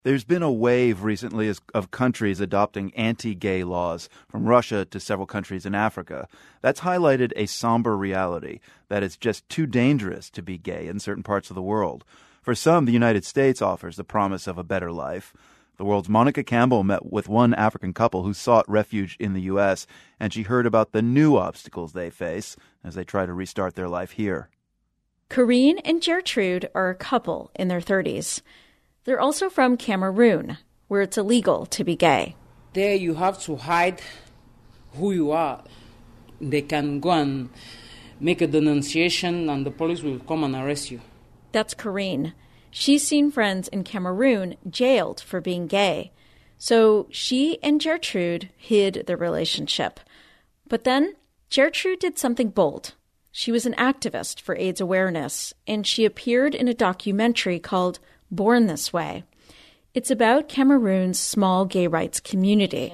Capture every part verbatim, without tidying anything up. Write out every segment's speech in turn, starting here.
There's been a wave recently of countries adopting anti-gay laws, from Russia to several countries in Africa. That's highlighted a somber reality, that it's just too dangerous to be gay in certain parts of the world. For some, the United States offers the promise of a better life. The World's Monica Campbell met with one African couple who sought refuge in the U S, and she heard about the new obstacles they face as they try to restart their life here. Corinne and Gertrude are a couple in their thirties. They're also from Cameroon, where it's illegal to be gay. There you have to hide who you are. They can go and make a denunciation and the police will come and arrest you. That's Corinne. She's seen friends in Cameroon jailed for being gay. So she and Gertrude hid their relationship. But then Gertrude did something bold. She was an activist for AIDS awareness, and she appeared in a documentary called Born This Way. It's about Cameroon's small gay rights community.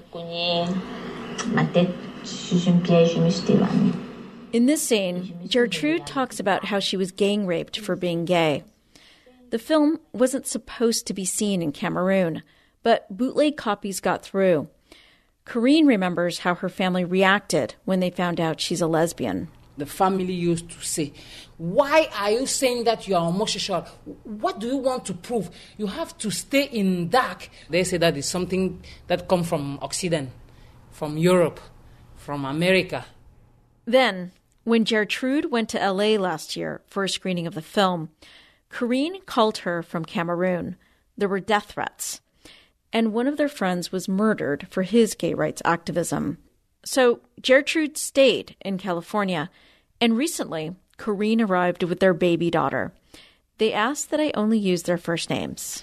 In this scene, Gertrude talks about how she was gang raped for being gay. The film wasn't supposed to be seen in Cameroon, but bootleg copies got through. Corinne remembers how her family reacted when they found out she's a lesbian. The family used to say, "Why are you saying that you are homosexual? What do you want to prove? You have to stay in dark." They say that is something that comes from Occident, from Europe, from America. Then, when Gertrude went to L A last year for a screening of the film, Corinne called her from Cameroon. There were death threats. And one of their friends was murdered for his gay rights activism. So Gertrude stayed in California. And recently, Corinne arrived with their baby daughter. They asked that I only use their first names.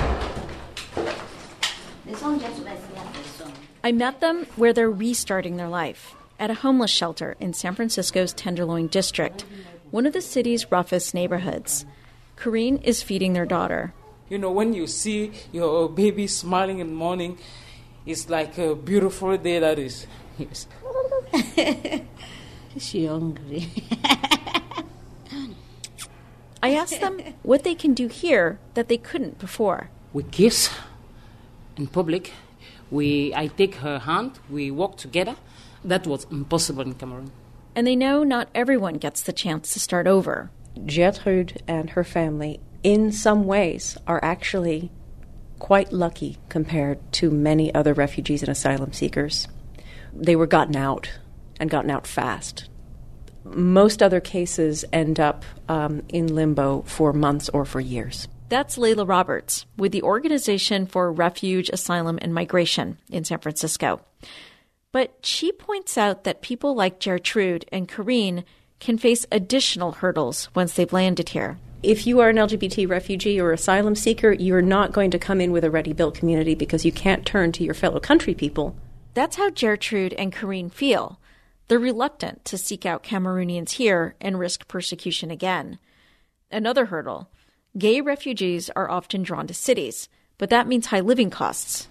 I met them where they're restarting their life, at a homeless shelter in San Francisco's Tenderloin district, one of the city's roughest neighborhoods. Corinne is feeding their daughter. You know, when you see your baby smiling in the morning, it's like a beautiful day that is. Yes. She's hungry. I asked them what they can do here that they couldn't before. We kiss in public. We, I take her hand. We walk together. That was impossible in Cameroon. And they know not everyone gets the chance to start over. Gertrude and her family, in some ways, are actually quite lucky compared to many other refugees and asylum seekers. They were gotten out, and gotten out fast. Most other cases end up um, in limbo for months or for years. That's Layla Roberts with the Organization for Refuge, Asylum, and Migration in San Francisco. But she points out that people like Gertrude and Corinne can face additional hurdles once they've landed here. If you are an L G B T refugee or asylum seeker, you're not going to come in with a ready-built community because you can't turn to your fellow country people. That's how Gertrude and Corinne feel. They're reluctant to seek out Cameroonians here and risk persecution again. Another hurdle, gay refugees are often drawn to cities, but that means high living costs.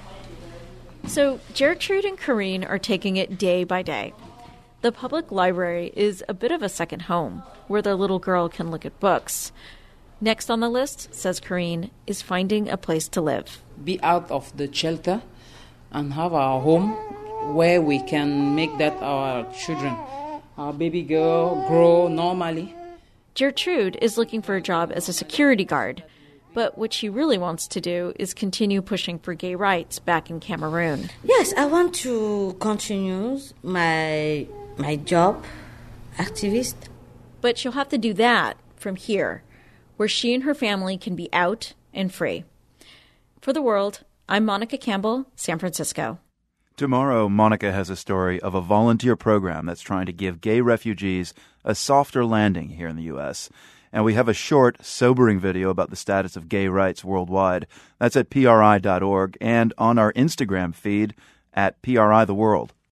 So Gertrude and Corinne are taking it day by day. The public library is a bit of a second home, where their little girl can look at books. Next on the list, says Corinne, is finding a place to live. Be out of the shelter and have our home where we can make that our children, our baby girl, grow normally. Gertrude is looking for a job as a security guard, but what she really wants to do is continue pushing for gay rights back in Cameroon. Yes, I want to continue my my job, activist. But she'll have to do that from here, where she and her family can be out and free. For The World, I'm Monica Campbell, San Francisco. Tomorrow, Monica has a story of a volunteer program that's trying to give gay refugees a softer landing here in the U S. And we have a short, sobering video about the status of gay rights worldwide. That's at P R I dot org and on our Instagram feed at P R I The World.